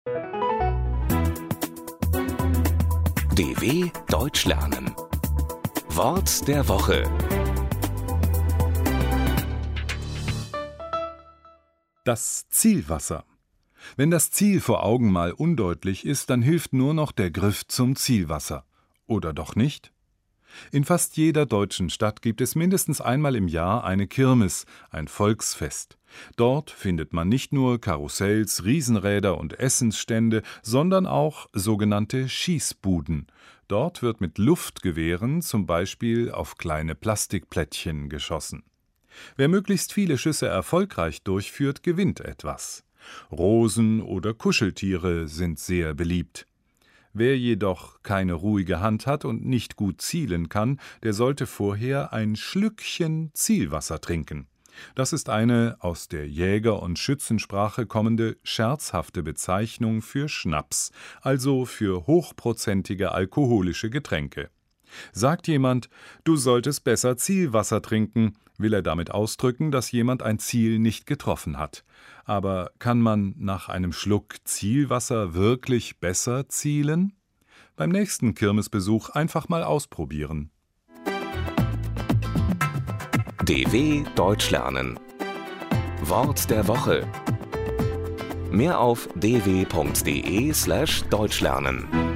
DW Deutsch lernen. Wort der Woche. Das Zielwasser. Wenn das Ziel vor Augen mal undeutlich ist, dann hilft nur noch der Griff zum Zielwasser. Oder doch nicht? In fast jeder deutschen Stadt gibt es mindestens einmal im Jahr eine Kirmes, ein Volksfest. Dort findet man nicht nur Karussells, Riesenräder und Essensstände, sondern auch sogenannte Schießbuden. Dort wird mit Luftgewehren zum Beispiel auf kleine Plastikplättchen geschossen. Wer möglichst viele Schüsse erfolgreich durchführt, gewinnt etwas. Rosen oder Kuscheltiere sind sehr beliebt. Wer jedoch keine ruhige Hand hat und nicht gut zielen kann, der sollte vorher ein Schlückchen Zielwasser trinken. Das ist eine aus der Jäger- und Schützensprache kommende scherzhafte Bezeichnung für Schnaps, also für hochprozentige alkoholische Getränke. Sagt jemand, du solltest besser Zielwasser trinken, will er damit ausdrücken, dass jemand ein Ziel nicht getroffen hat. Aber kann man nach einem Schluck Zielwasser wirklich besser zielen? Beim nächsten Kirmesbesuch einfach mal ausprobieren. DW Deutsch lernen. Wort der Woche. Mehr auf dw.de/deutschlernen.